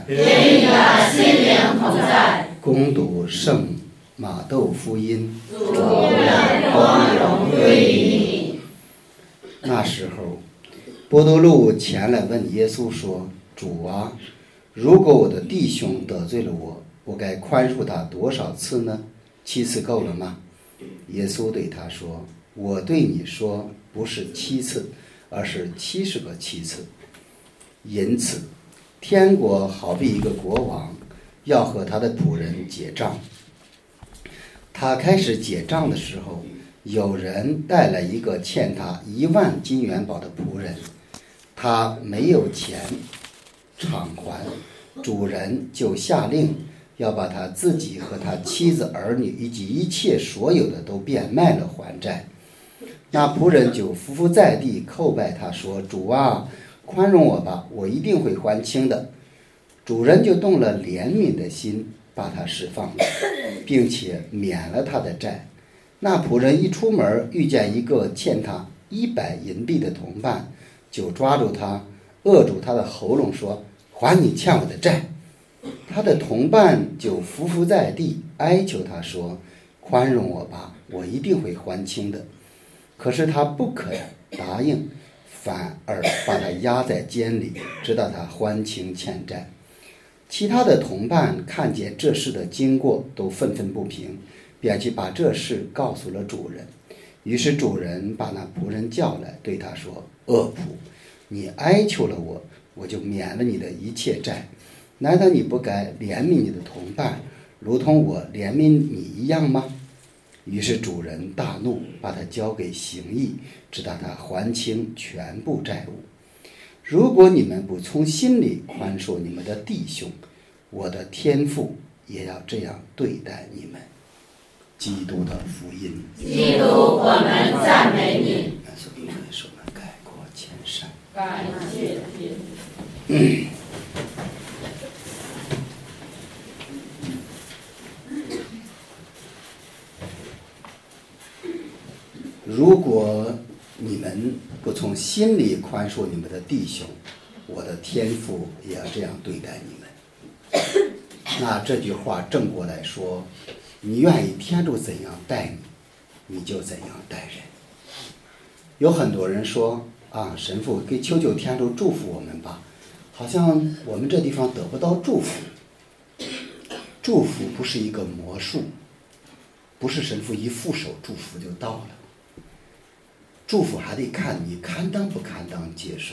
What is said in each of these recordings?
愿你的心灵同在。 恭读圣马窦福音。 主愿光荣归于你。 那时候，伯多禄前来问耶稣说：“主啊，如果我的弟兄得罪了我，我该宽恕他多少次呢？7次够了吗？”耶稣对他说：“我对你说，不是7次，而是70个7次。因此，天国好比一个国王，要和他的仆人结账。他开始结账的时候，有人带来一个欠他10000金元宝的仆人，他没有钱偿还，主人就下令要把他自己和他妻子儿女以及一切所有的都变卖了还债。那仆人就伏伏在地叩拜他说：“主啊，宽容我吧，我一定会还清的。”主人就动了怜悯的心，把他释放了，并且免了他的债。那仆人一出门，遇见一个欠他100银币的同伴，就抓住他，扼住他的喉咙，说：“还你欠我的债。”他的同伴就伏伏在地哀求他说：“宽容我吧，我一定会还清的。”可是他不肯答应，反而把他押在监里，直到他还清欠债。其他的同伴看见这事的经过，都愤愤不平，便去把这事告诉了主人。于是主人把那仆人叫来，对他说：“恶仆，你哀求了我，我就免了你的一切债。难道你不该怜悯你的同伴，如同我怜悯你一样吗？”于是主人大怒，把他交给刑役，直到他还清全部债务。如果你们不从心里宽恕你们的弟兄，我的天父也要这样对待你们。基督的福音。 基督，我们赞美你。 所以说我们改过迁善。 感谢天父。 如果你们不从心里宽恕你们的弟兄，我的天父也要这样对待你们。那这句话正过来说，你愿意天主怎样待你，你就怎样待人。有很多人说啊，神父给求求天主祝福我们吧，好像我们这地方得不到祝福。祝福不是一个魔术，不是神父一副手祝福就到了。祝福还得看你堪当不堪当接受。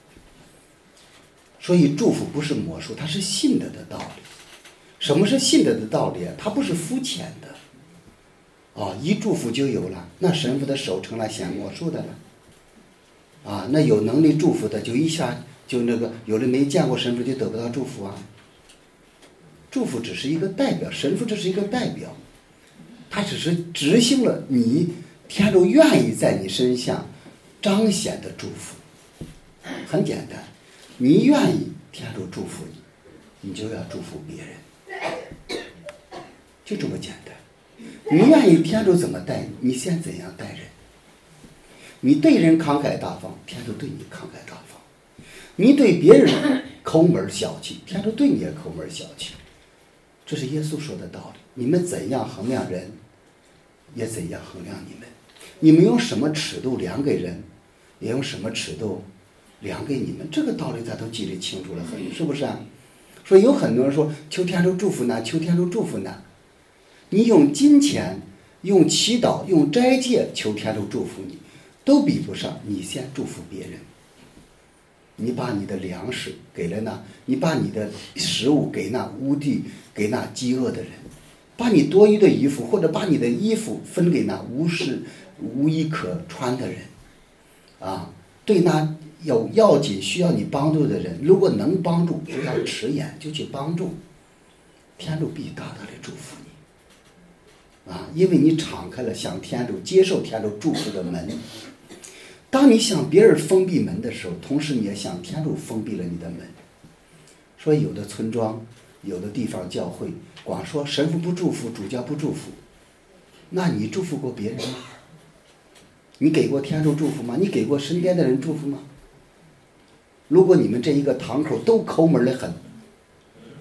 所以祝福不是魔术，它是信德的道理。什么是信德的道理啊？它不是肤浅的一祝福就有了，那神父的手成了显魔术的了那有能力祝福的就一下就有的没见过神父就得不到祝福啊。祝福只是一个代表，神父这是一个代表，他只是执行了你天主愿意在你身上彰显的祝福。很简单，你愿意天主祝福你，你就要祝福别人，就这么简单。你愿意天主怎么待你，你先怎样待人。你对人慷慨大方，天主对你慷慨大方。你对别人抠门小气，天主对你也抠门小气。这是耶稣说的道理。你们怎样衡量人，也怎样衡量你们。你们用什么尺度量给人，也用什么尺度量给你们。这个道理咱都记得清楚了很，是不是啊？所以有很多人说求天主祝福呢，求天主祝福呢。你用金钱、用祈祷、用斋戒求天主祝福你，都比不上你先祝福别人。你把你的粮食给了你把你的食物给那无地，给那饥饿的人，把你多余的衣服或者把你的衣服分给那无衣可穿的人对那有要紧需要你帮助的人，如果能帮助，不要迟延，就去帮助，天主必大大的祝福你因为你敞开了向天主接受天主祝福的门。当你向别人封闭门的时候，同时你也向天主封闭了你的门。所以有的村庄，有的地方教会光说神父不祝福，主教不祝福，那你祝福过别人吗？你给过天主祝福吗？你给过身边的人祝福吗？如果你们这一个堂口都抠门的很，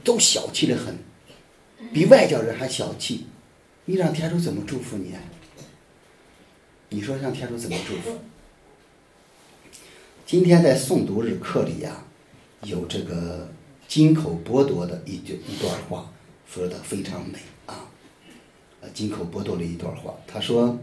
都小气得很，比外教人还小气。你让天主怎么祝福你啊？你说让天主怎么祝福？今天在诵读日课里呀，有这个金口波多的一段话，说的非常美啊。金口波多的一段话，他说：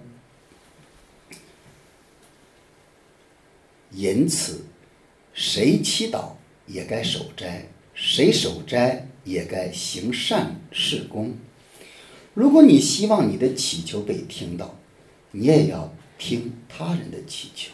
因此，谁祈祷也该守斋，谁守斋也该行善事功。如果你希望你的祈求被听到，你也要听他人的祈求。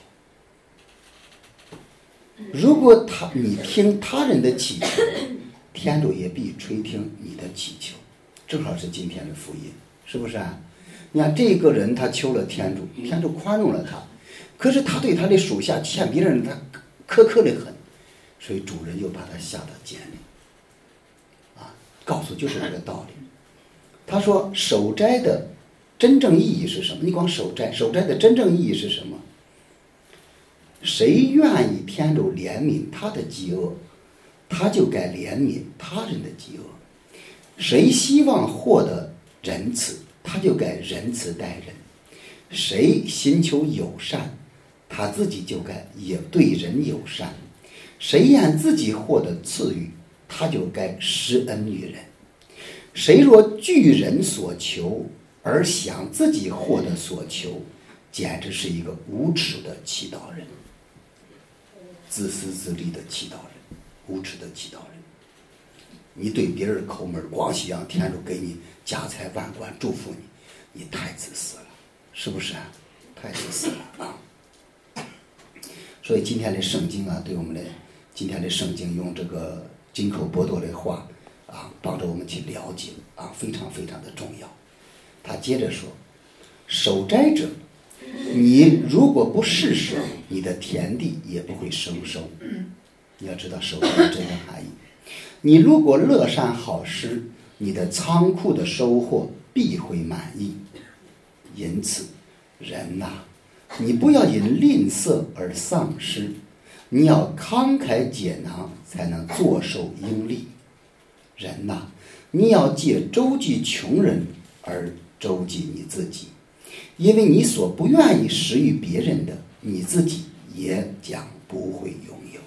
如果你听他人的祈求，天主也必垂听你的祈求。正好是今天的福音，是不是啊？你看这个人他求了天主，天主宽容了他，可是他对他的属下欠别人他苛刻得很，所以主人又把他下到监里啊，告诉就是这个道理。他说守斋的真正意义是什么？你光守斋的真正意义是什么？谁愿意天主怜悯他的饥饿，他就该怜悯他人的饥饿；谁希望获得仁慈，他就该仁慈待人；谁寻求友善，他自己就该也对人友善；谁愿自己获得赐予，他就该施恩于人；谁若据人所求而想自己获得所求，简直是一个无耻的祈祷人，自私自利的祈祷人，无耻的祈祷人。你对别人抠门，光希望天主给你家财万贯祝福你，你太自私了，是不是啊？太自私了啊！所以今天的圣经啊，对我们的今天的圣经用这个金口波多的话啊，帮助我们去了解啊，非常非常的重要。他接着说，守斋者，你如果不施舍，你的田地也不会生收。你要知道守斋的真正含义。你如果乐善好施，你的仓库的收获必会满意。因此，人呐，你不要因吝啬而丧失，你要慷慨解囊，才能坐受盈利。人呐，你要借周济穷人而周济你自己，因为你所不愿意施予别人的，你自己也将不会拥有。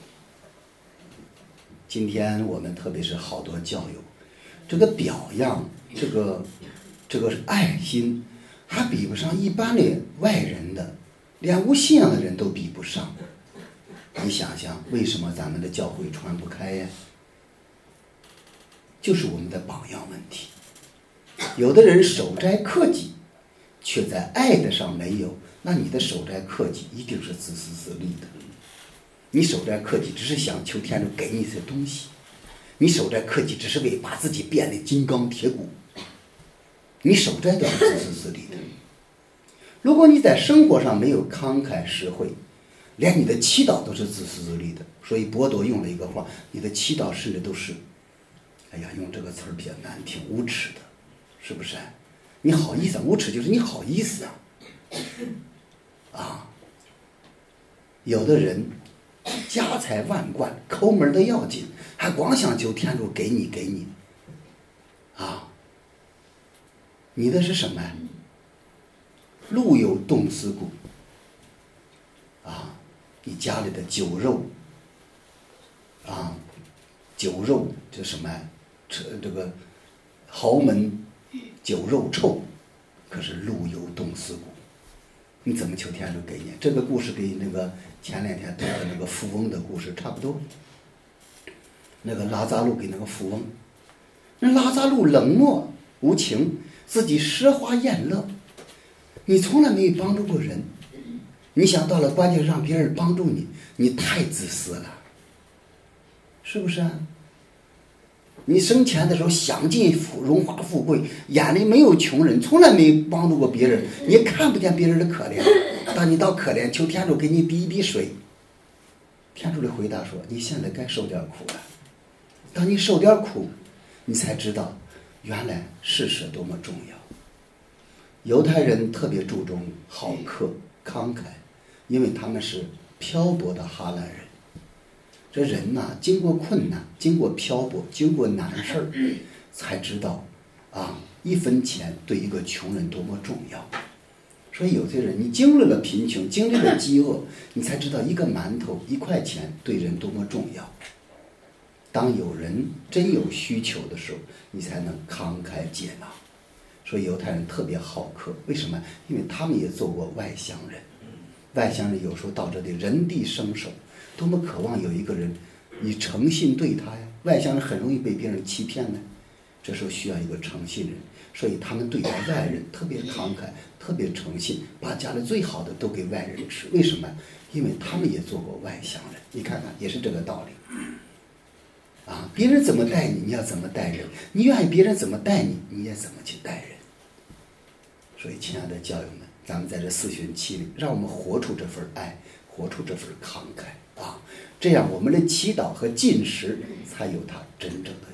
今天我们特别是好多教友，这个表扬，这个爱心，还比不上一般的外人的，连无信仰的人都比不上。你想想，为什么咱们的教会传不开呀？就是我们的榜样问题。有的人守斋克己，却在爱的上没有，那你的守斋克己一定是自私自利的。你守斋克己只是想求天主给你一些东西，你守斋克己只是为把自己变得金刚铁骨，你守斋都是自私自利的。如果你在生活上没有慷慨施惠，连你的祈祷都是自私自利的。所以波多用了一个话，你的祈祷甚至都是，哎呀，用这个词儿比较难听，无耻的，是不是？你好意思啊？无耻就是你好意思啊！啊，有的人家财万贯，抠门的要紧，还光想求天主给你，啊，你的是什么呀？路有冻死骨，啊，你家里的酒肉，啊，酒肉这什么呀？这个豪门酒肉臭，可是路有冻死骨，你怎么求天主给你？这个故事跟那个前两天读的那个富翁的故事差不多。那个拉扎路给那个富翁，那拉扎路冷漠无情，自己奢华宴乐，你从来没有帮助过人，你想到了关键让别人帮助你，你太自私了，是不是啊？你生前的时候享尽荣华富贵，眼里没有穷人，从来没帮助过别人，你也看不见别人的可怜。当你到可怜求天主给你滴一滴水，天主的回答说，你现在该受点苦了。当你受点苦，你才知道原来施舍多么重要。犹太人特别注重好客慷慨，因为他们是漂泊的哈兰人， 这人呐，经过困难，经过漂泊，经过难事儿，才知道1分钱对一个穷人多么重要。所以有些人，你经历了贫穷，经历了饥饿，你才知道一个馒头1块钱对人多么重要。当有人真有需求的时候，你才能慷慨解囊。所以犹太人特别好客，为什么？因为他们也做过外乡人。外乡人有时候到这里人地生手，多么渴望有一个人你诚信对他呀。外乡人很容易被别人欺骗呢，这时候需要一个诚信人。所以他们对待外人特别慷慨，特别诚信，把家里最好的都给外人吃。为什么？因为他们也做过外乡人。你看看，也是这个道理。别人怎么待你，你要怎么待人；你愿意别人怎么待你，你也怎么去待人。所以，亲爱的教友们，咱们在这4旬期里，让我们活出这份爱，活出这份慷慨这样我们的祈祷和进食才有它真正的